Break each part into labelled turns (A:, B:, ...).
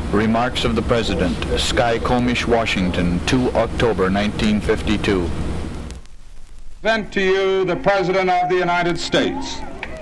A: Remarks of the President, Skykomish, Washington, 2 October 1952.
B: Present to you the President of the United States.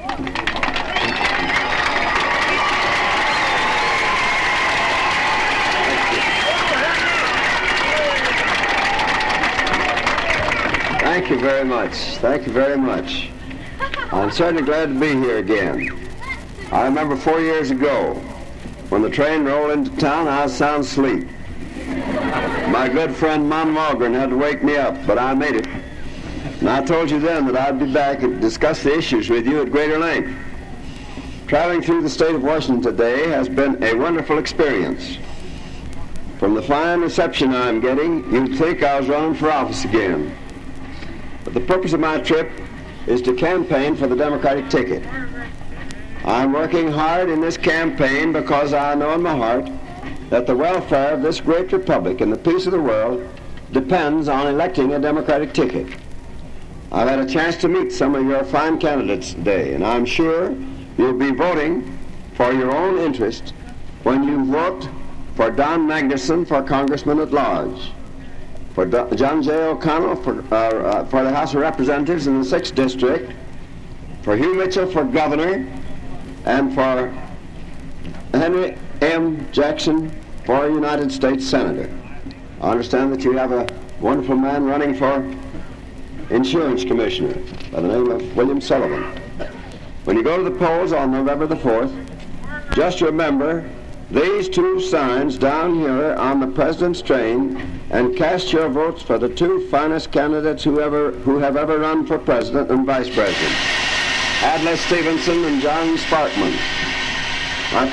C: Thank you very much. Thank you very much. I'm certainly glad to be here again. I remember 4 years ago, when the train rolled into town, I was sound asleep. My good friend Mon Malgren had to wake me up, but I made it. And I told you then that I'd be back and discuss the issues with you at greater length. Traveling through the state of Washington today has been a wonderful experience. From the fine reception I'm getting, you'd think I was running for office again. But the purpose of my trip is to campaign for the Democratic ticket. I'm working hard in this campaign because I know in my heart that the welfare of this great republic and the peace of the world depends on electing a Democratic ticket. I've had a chance to meet some of your fine candidates today, and I'm sure you'll be voting for your own interest when you vote for Don Magnuson for Congressman at Large, for John J. O'Connell for the House of Representatives in the 6th District, for Hugh Mitchell for Governor, and for Henry M. Jackson for United States Senator. I understand that you have a wonderful man running for Insurance Commissioner by the name of William Sullivan. When you go to the polls on November the 4th, just remember these two signs down here on the President's train and cast your votes for the two finest candidates who have ever run for President and Vice President, Adlai Stevenson and John Sparkman. My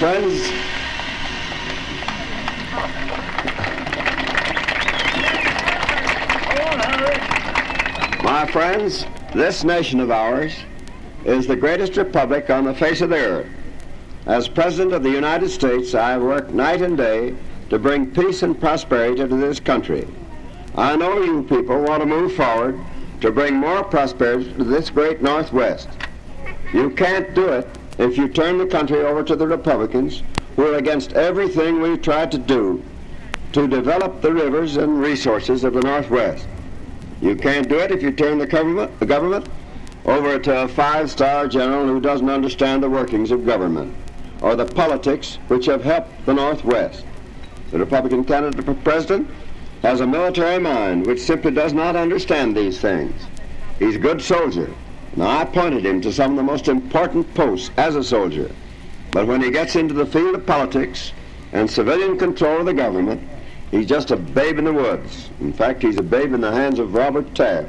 C: friends, this nation of ours is the greatest republic on the face of the earth. As President of the United States, I have worked night and day to bring peace and prosperity to this country. I know you people want to move forward to bring more prosperity to this great Northwest. You can't do it if you turn the country over to the Republicans, who are against everything we've tried to do to develop the rivers and resources of the Northwest. You can't do it if you turn the government over to a five-star general who doesn't understand the workings of government or the politics which have helped the Northwest. The Republican candidate for president has a military mind which simply does not understand these things. He's a good soldier. Now, I appointed him to some of the most important posts as a soldier. But when he gets into the field of politics and civilian control of the government, he's just a babe in the woods. In fact, he's a babe in the hands of Robert Taft.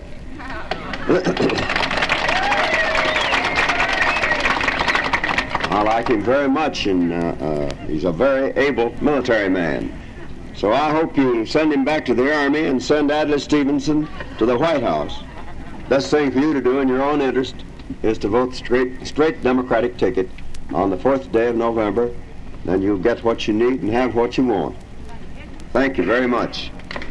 C: I like him very much, and he's a very able military man. So I hope you send him back to the Army and send Adlai Stevenson to the White House. Best thing for you to do in your own interest is to vote straight Democratic ticket on the 4th day of November. Then you'll get what you need and have what you want. Thank you very much.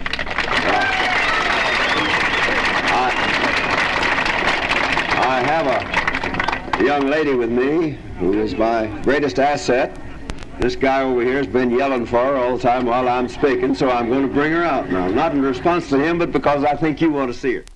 C: I have a young lady with me who is my greatest asset. This guy over here has been yelling for her all the time while I'm speaking, so I'm going to bring her out now. Not in response to him, but because I think you want to see her.